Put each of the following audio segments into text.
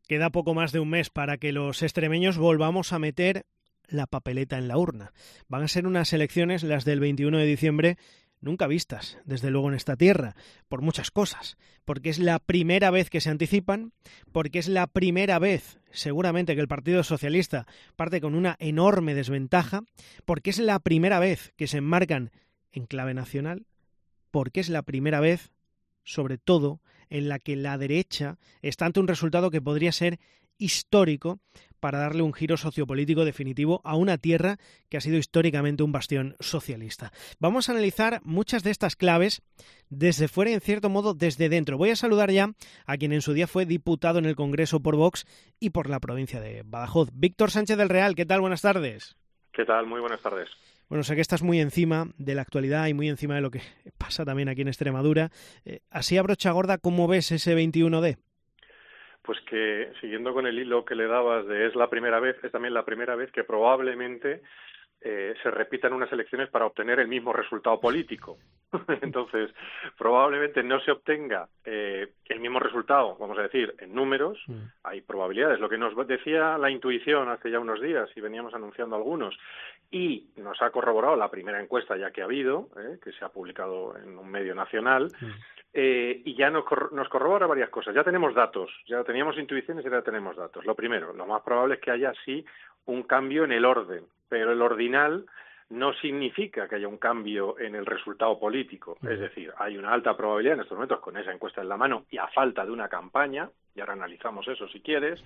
Queda poco más de un mes para que los extremeños volvamos a meter la papeleta en la urna. Van a ser unas elecciones, las del 21 de diciembre, nunca vistas, desde luego, en esta tierra, por muchas cosas. Porque es la primera vez que se anticipan, porque es la primera vez, seguramente, que el Partido Socialista parte con una enorme desventaja, porque es la primera vez que se enmarcan en clave nacional, porque es la primera vez, sobre todo, en la que la derecha está ante un resultado que podría ser histórico para darle un giro sociopolítico definitivo a una tierra que ha sido históricamente un bastión socialista. Vamos a analizar muchas de estas claves desde fuera y, en cierto modo, desde dentro. Voy a saludar ya a quien en su día fue diputado en el Congreso por Vox y por la provincia de Badajoz. Víctor Sánchez del Real, ¿qué tal? Buenas tardes. ¿Qué tal? Muy buenas tardes. Bueno, sé que estás muy encima de la actualidad y muy encima de lo que pasa también aquí en Extremadura. Así a brocha gorda, ¿cómo ves ese 21D? Pues que, siguiendo con el hilo que le dabas de es la primera vez, es también la primera vez que probablemente se repitan unas elecciones para obtener el mismo resultado político. Entonces, probablemente no se obtenga el mismo resultado, vamos a decir, en números. Hay probabilidades. Lo que nos decía la intuición hace ya unos días, y veníamos anunciando algunos, y nos ha corroborado la primera encuesta ya que ha habido, que se ha publicado en un medio nacional, y ya nos corrobora varias cosas. Ya tenemos datos, ya teníamos intuiciones y ya tenemos datos. Lo primero, lo más probable es que haya sí un cambio en el orden, pero el ordinal no significa que haya un cambio en el resultado político. Es decir, hay una alta probabilidad en estos momentos, con esa encuesta en la mano y a falta de una campaña, y ahora analizamos eso si quieres,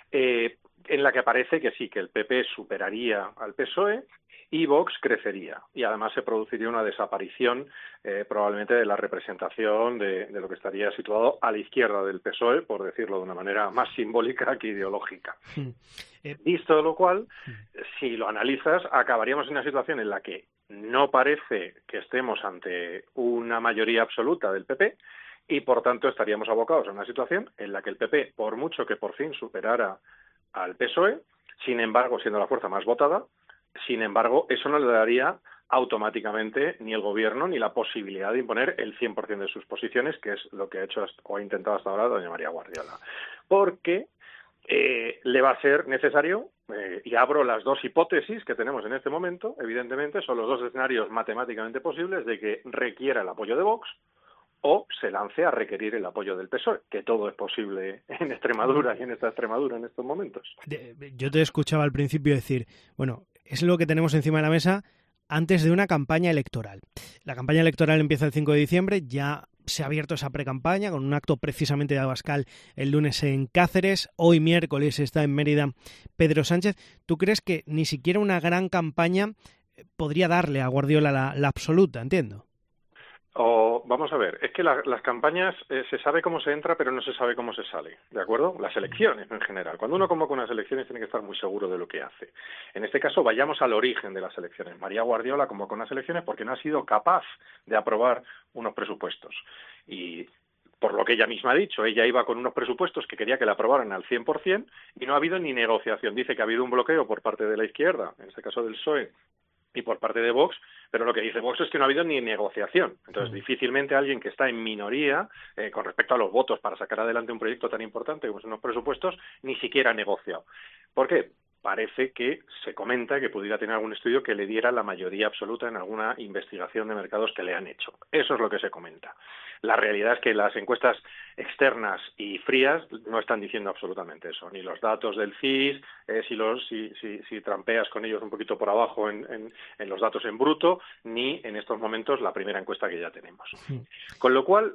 en la que parece que sí, que el PP superaría al PSOE y Vox crecería. Y además se produciría una desaparición probablemente de la representación de lo que estaría situado a la izquierda del PSOE, por decirlo de una manera más simbólica que ideológica. Visto lo cual, si lo analizas, acabaríamos en una situación en la que no parece que estemos ante una mayoría absoluta del PP y, por tanto, estaríamos abocados a una situación en la que el PP, por mucho que por fin superara al PSOE, sin embargo, siendo la fuerza más votada, sin embargo, eso no le daría automáticamente ni el gobierno ni la posibilidad de imponer el 100% de sus posiciones, que es lo que ha hecho o ha intentado hasta ahora doña María Guardiola. Porque le va a ser necesario, y abro las dos hipótesis que tenemos en este momento, evidentemente, son los dos escenarios matemáticamente posibles de que requiera el apoyo de Vox o se lance a requerir el apoyo del PSOE, que todo es posible en Extremadura y en esta Extremadura en estos momentos. Yo te escuchaba al principio decir, bueno, es lo que tenemos encima de la mesa antes de una campaña electoral. La campaña electoral empieza el 5 de diciembre, ya se ha abierto esa precampaña con un acto precisamente de Abascal el lunes en Cáceres, hoy miércoles está en Mérida Pedro Sánchez. ¿Tú crees que ni siquiera una gran campaña podría darle a Guardiola la absoluta, entiendo? Vamos a ver, es que las campañas se sabe cómo se entra, pero no se sabe cómo se sale, ¿de acuerdo? Las elecciones en general. Cuando uno convoca unas elecciones tiene que estar muy seguro de lo que hace. En este caso, vayamos al origen de las elecciones. María Guardiola convocó unas elecciones porque no ha sido capaz de aprobar unos presupuestos. Y por lo que ella misma ha dicho, ella iba con unos presupuestos que quería que la aprobaran al 100% y no ha habido ni negociación. Dice que ha habido un bloqueo por parte de la izquierda, en este caso del PSOE, y por parte de Vox, pero lo que dice Vox es que no ha habido ni negociación. Entonces, difícilmente alguien que está en minoría con respecto a los votos para sacar adelante un proyecto tan importante como son los presupuestos, ni siquiera ha negociado. ¿Por qué? Parece que se comenta que pudiera tener algún estudio que le diera la mayoría absoluta en alguna investigación de mercados que le han hecho. Eso es lo que se comenta. La realidad es que las encuestas externas y frías no están diciendo absolutamente eso. Ni los datos del CIS, si trampeas con ellos un poquito por abajo en los datos en bruto, ni en estos momentos la primera encuesta que ya tenemos. Con lo cual,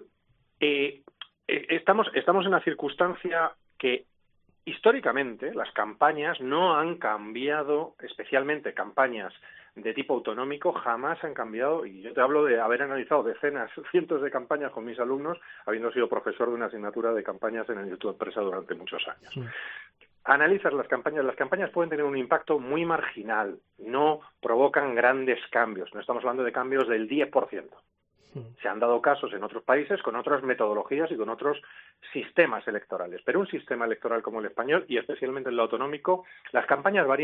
estamos en una circunstancia que históricamente las campañas no han cambiado, especialmente campañas de tipo autonómico, jamás han cambiado, y yo te hablo de haber analizado decenas, cientos de campañas con mis alumnos, habiendo sido profesor de una asignatura de campañas en el Instituto de Empresa durante muchos años. Analizas las campañas pueden tener un impacto muy marginal, no provocan grandes cambios, no estamos hablando de cambios del 10%. Se han dado casos en otros países con otras metodologías y con otros sistemas electorales, pero un sistema electoral como el español, y especialmente en lo autonómico, las campañas varían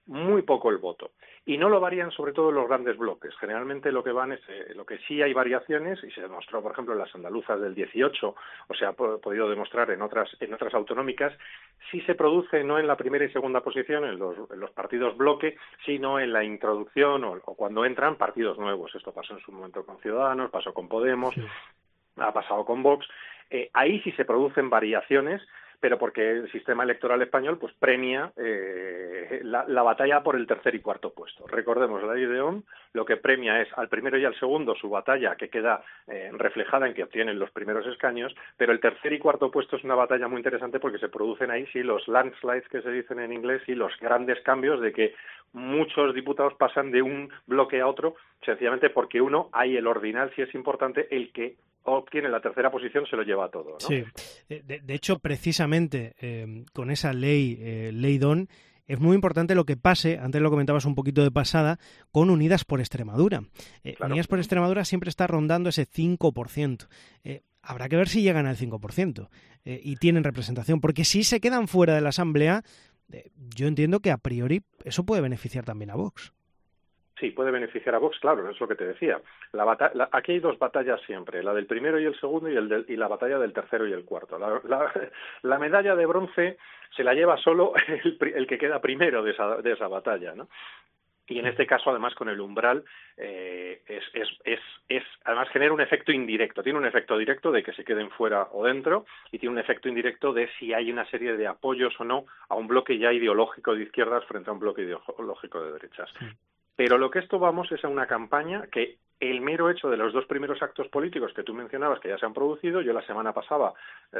muy poco el voto. Y no lo varían sobre todo los grandes bloques. Generalmente lo que van es, lo que sí hay variaciones, y se demostró, por ejemplo, en las andaluzas del 18, o se ha podido demostrar en otras autonómicas, sí se produce no en la primera y segunda posición, en los partidos bloque, sino en la introducción o cuando entran partidos nuevos. Esto pasó en su momento con Ciudadanos, pasó con Podemos, sí, ha pasado con Vox. Ahí sí se producen variaciones, pero porque el sistema electoral español pues premia la batalla por el tercer y cuarto puesto. Recordemos, la ley de Ohm lo que premia es al primero y al segundo su batalla, que queda reflejada en que obtienen los primeros escaños, pero el tercer y cuarto puesto es una batalla muy interesante porque se producen ahí sí los landslides, que se dicen en inglés, y los grandes cambios de que muchos diputados pasan de un bloque a otro, sencillamente porque uno, hay el ordinal, si es importante, el que obtiene la tercera posición se lo lleva todo, ¿no? Sí, de hecho, precisamente con esa ley Don, es muy importante lo que pase, antes lo comentabas un poquito de pasada, con Unidas por Extremadura. Claro. Unidas por Extremadura siempre está rondando ese 5%. Habrá que ver si llegan al 5% y tienen representación, porque si se quedan fuera de la Asamblea, yo entiendo que a priori eso puede beneficiar también a Vox. Sí, puede beneficiar a Vox, claro, es lo que te decía. Aquí hay dos batallas siempre, la del primero y el segundo y la batalla del tercero y el cuarto. La medalla de bronce se la lleva solo el que queda primero de esa batalla, ¿no? Y en este caso, además, con el umbral, además genera un efecto indirecto. Tiene un efecto directo de que se queden fuera o dentro, y tiene un efecto indirecto de si hay una serie de apoyos o no a un bloque ya ideológico de izquierdas frente a un bloque ideológico de derechas. Sí. Pero lo que esto vamos es a una campaña que el mero hecho de los dos primeros actos políticos que tú mencionabas que ya se han producido, yo la semana pasada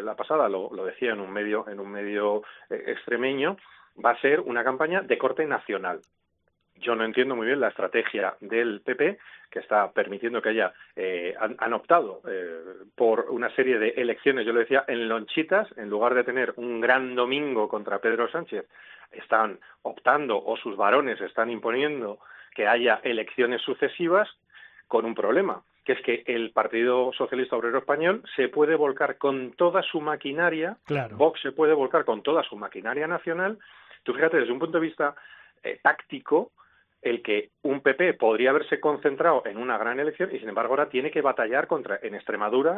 lo decía en un medio extremeño, va a ser una campaña de corte nacional. Yo no entiendo muy bien la estrategia del PP, que está permitiendo que haya, han optado por una serie de elecciones, yo lo decía, en lonchitas, en lugar de tener un gran domingo contra Pedro Sánchez, están optando, o sus varones están imponiendo que haya elecciones sucesivas con un problema, que es que el Partido Socialista Obrero Español se puede volcar con toda su maquinaria, claro. Vox se puede volcar con toda su maquinaria nacional. Tú fíjate, desde un punto de vista táctico, el que un PP podría haberse concentrado en una gran elección y sin embargo ahora tiene que batallar en Extremadura,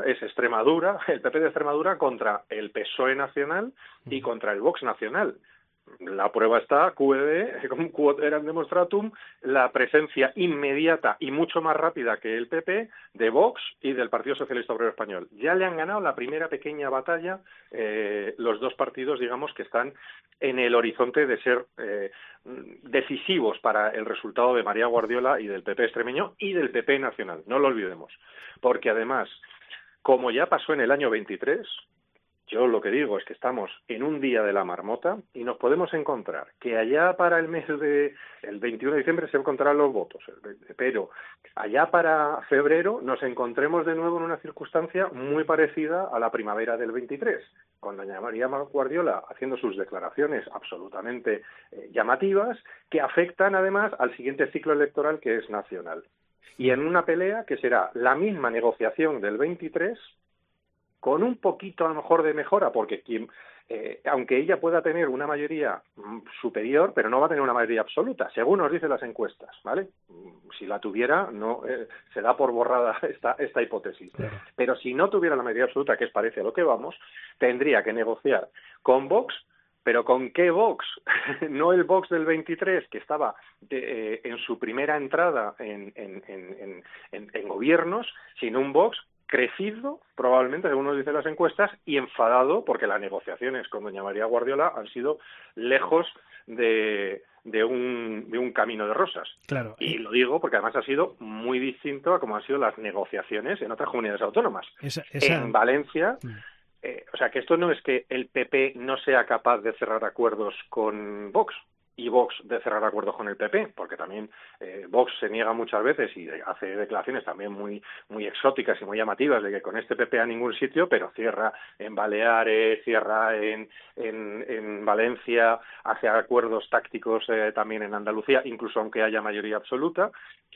el PP de Extremadura contra el PSOE nacional y contra el Vox nacional. La prueba está, QED, como quod eram demonstratum, la presencia inmediata y mucho más rápida que el PP de Vox y del Partido Socialista Obrero Español. Ya le han ganado la primera pequeña batalla los dos partidos, digamos, que están en el horizonte de ser decisivos para el resultado de María Guardiola y del PP extremeño y del PP nacional. No lo olvidemos. Porque además, como ya pasó en el año 23... Yo lo que digo es que estamos en un día de la marmota y nos podemos encontrar que allá para el 21 de diciembre se encontrarán los votos, pero allá para febrero nos encontremos de nuevo en una circunstancia muy parecida a la primavera del 23, con doña María Guardiola haciendo sus declaraciones absolutamente llamativas que afectan además al siguiente ciclo electoral que es nacional. Y en una pelea que será la misma negociación del 23, con un poquito a lo mejor de mejora, porque aunque ella pueda tener una mayoría superior, pero no va a tener una mayoría absoluta, según nos dicen las encuestas, ¿vale? Si la tuviera, no se da por borrada esta hipótesis. Claro. Pero si no tuviera la mayoría absoluta, que es parece a lo que vamos, tendría que negociar con Vox. ¿Pero con qué Vox? No el Vox del 23, que estaba en su primera entrada en gobiernos, sino un Vox crecido, probablemente, según nos dicen las encuestas, y enfadado porque las negociaciones con doña María Guardiola han sido lejos de un camino de rosas. Claro. Y lo digo porque además ha sido muy distinto a cómo han sido las negociaciones en otras comunidades autónomas. En Valencia... o sea, que esto no es que el PP no sea capaz de cerrar acuerdos con Vox y Vox de cerrar acuerdos con el PP, porque también Vox se niega muchas veces y hace declaraciones también muy exóticas y muy llamativas de que con este PP a ningún sitio, pero cierra en Baleares, cierra en Valencia, hace acuerdos tácticos también en Andalucía, incluso aunque haya mayoría absoluta.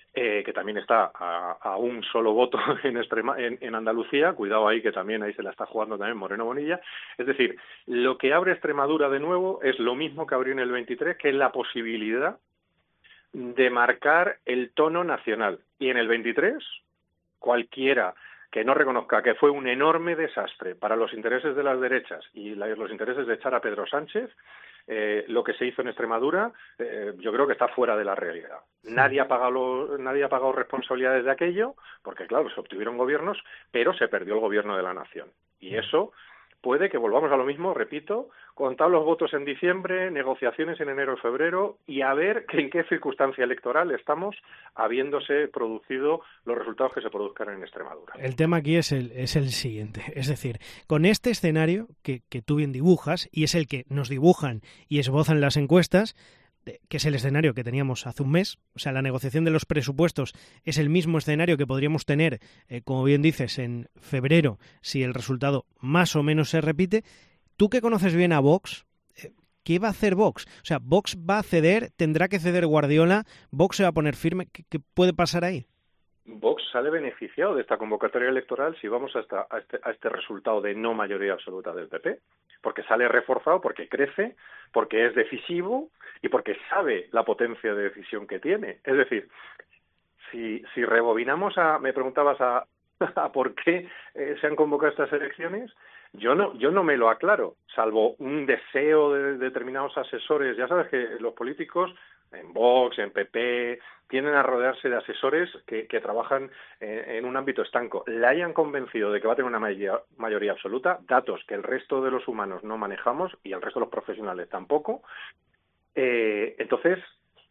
que también está a un solo voto en Andalucía, cuidado ahí que también ahí se la está jugando también Moreno Bonilla. Es decir, lo que abre Extremadura de nuevo es lo mismo que abrió en el 23, que es la posibilidad de marcar el tono nacional. Y en el 23, cualquiera que no reconozca que fue un enorme desastre para los intereses de las derechas y los intereses de echar a Pedro Sánchez, lo que se hizo en Extremadura, yo creo que está fuera de la realidad. Nadie ha pagado responsabilidades de aquello, porque claro, se obtuvieron gobiernos, pero se perdió el gobierno de la nación. Y eso puede que volvamos a lo mismo, repito, contar los votos en diciembre, negociaciones en enero y febrero, y a ver en qué circunstancia electoral estamos habiéndose producido los resultados que se produzcan en Extremadura. El tema aquí es el siguiente, es decir, con este escenario que tú bien dibujas, y es el que nos dibujan y esbozan las encuestas, que es el escenario que teníamos hace un mes, o sea, la negociación de los presupuestos es el mismo escenario que podríamos tener, como bien dices, en febrero, si el resultado más o menos se repite. Tú que conoces bien a Vox, ¿qué va a hacer Vox? O sea, ¿Vox va a ceder? ¿Tendrá que ceder Guardiola? ¿Vox se va a poner firme? ¿Qué puede pasar ahí? Vox sale beneficiado de esta convocatoria electoral si vamos a este resultado de no mayoría absoluta del PP, porque sale reforzado, porque crece, porque es decisivo y porque sabe la potencia de decisión que tiene. Es decir, si rebobinamos me preguntabas a por qué se han convocado estas elecciones, yo no me lo aclaro, salvo un deseo de determinados asesores. Ya sabes que los políticos en Vox, en PP, tienden a rodearse de asesores que trabajan en un ámbito estanco. Le hayan convencido de que va a tener una mayoría absoluta, datos que el resto de los humanos no manejamos y el resto de los profesionales tampoco. Entonces,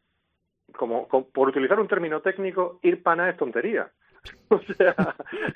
por utilizar un término técnico, ir pana es tontería. O sea,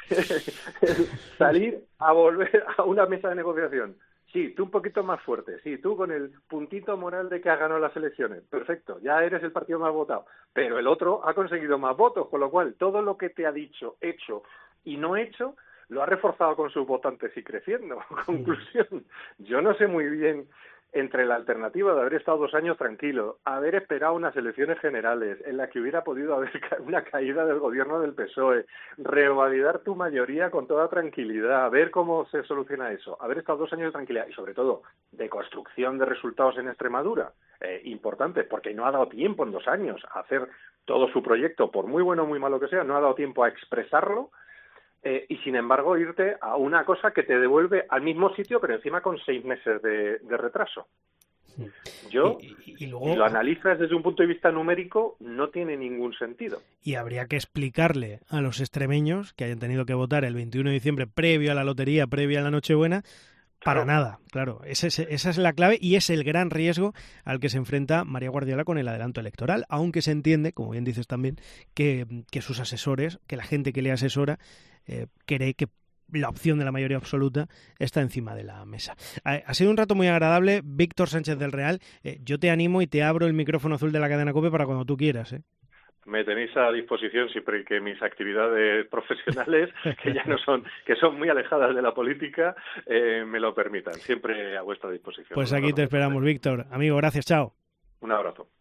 salir a volver a una mesa de negociación. Sí, tú un poquito más fuerte. Sí, tú con el puntito moral de que has ganado las elecciones. Perfecto, ya eres el partido más votado. Pero el otro ha conseguido más votos, con lo cual todo lo que te ha dicho, hecho y no hecho, lo ha reforzado con sus votantes y creciendo. Conclusión, yo no sé muy bien, entre la alternativa de haber estado 2 años tranquilo, haber esperado unas elecciones generales en las que hubiera podido haber una caída del gobierno del PSOE, revalidar tu mayoría con toda tranquilidad, ver cómo se soluciona eso, haber estado 2 años de tranquilidad y sobre todo de construcción de resultados en Extremadura, importante, porque no ha dado tiempo en 2 años a hacer todo su proyecto, por muy bueno o muy malo que sea, no ha dado tiempo a expresarlo. Y sin embargo irte a una cosa que te devuelve al mismo sitio, pero encima con 6 meses de retraso. Yo, y luego, si lo analizas desde un punto de vista numérico, no tiene ningún sentido. Y habría que explicarle a los extremeños que hayan tenido que votar el 21 de diciembre previo a la lotería, previo a la Nochebuena, para nada, claro. Esa es la clave y es el gran riesgo al que se enfrenta María Guardiola con el adelanto electoral, aunque se entiende, como bien dices también, que sus asesores, que la gente que le asesora, cree que la opción de la mayoría absoluta está encima de la mesa. Ha sido un rato muy agradable, Víctor Sánchez del Real. Yo te animo y te abro el micrófono azul de la cadena COPE para cuando tú quieras. Me tenéis a disposición siempre que mis actividades profesionales, que ya no son, que son muy alejadas de la política, me lo permitan. Siempre a vuestra disposición. Pues aquí te esperamos, Víctor. Amigo, gracias, chao. Un abrazo.